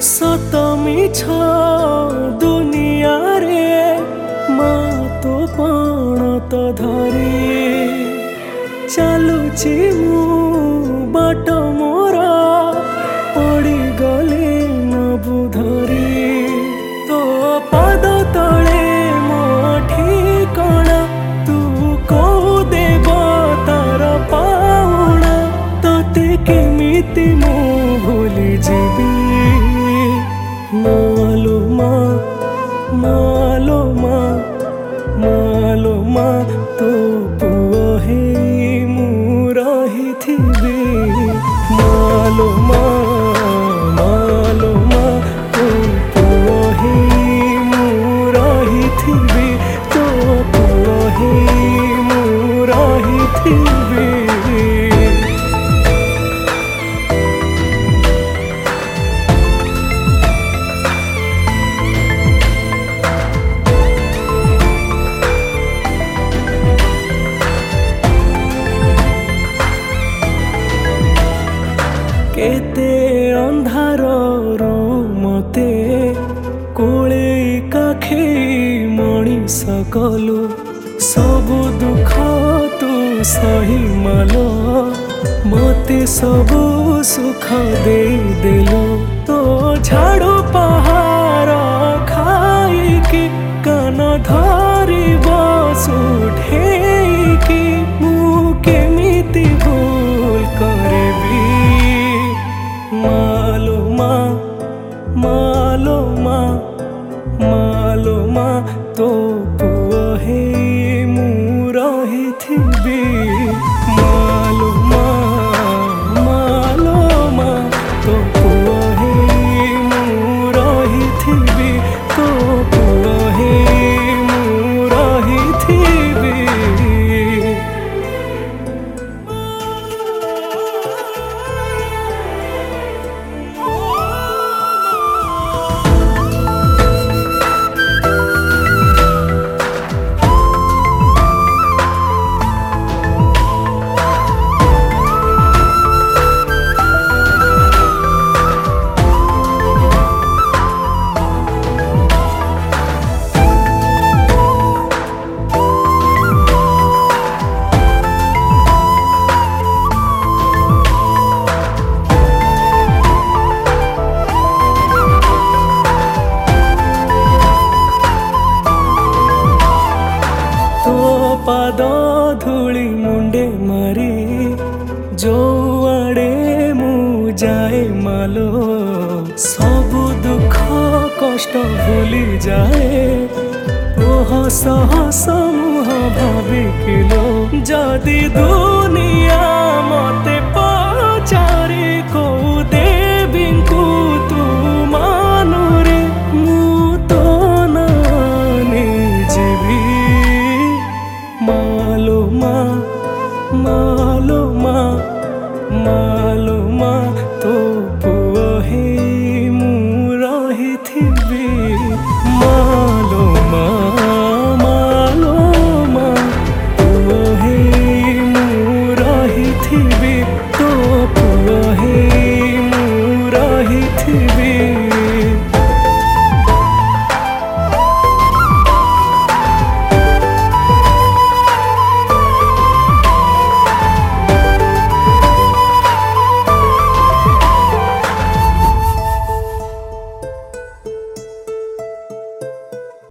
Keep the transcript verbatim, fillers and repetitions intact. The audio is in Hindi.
सत मिछ दुनिया रे माँ तो पण तो धरी चलुची मु बाट मोर पड़ी गले नबु धरी तो पद तले मो ठिकणा तू को देव तार पाउणा तते केमिति मु भूली जीवी मालो माँ मालो माँ मालो माँ तो पुओ हे मु रहिथिबी मालो माँ मालो माँ तो पुओ हे मु रहिथिबी तो पुओ हे मु रहिथिबी। केते अंधार मते कोले काखे मणिष कलु सबु दुख तू सही मालो मते सबु सुख दे देलु तो झाड़ू पहाड़ खाइकी कान धरी बसुठेकी मु केमिति भूल करबी मालो माँ मालो माँ मालो माँ तो पुओ हे मु रहिथिबी मालो माँ मालो माँ तो पुओ हे मु रहिथिबी तो पुओ हे मु रहिथिबी। पाद धूली मुंडे मारी जो आड़े मु जाए मालो सबु दुख कष्ट भूली जाए ओह सह समूह भाविकिलो जदि दुनिया मते पचारे को दे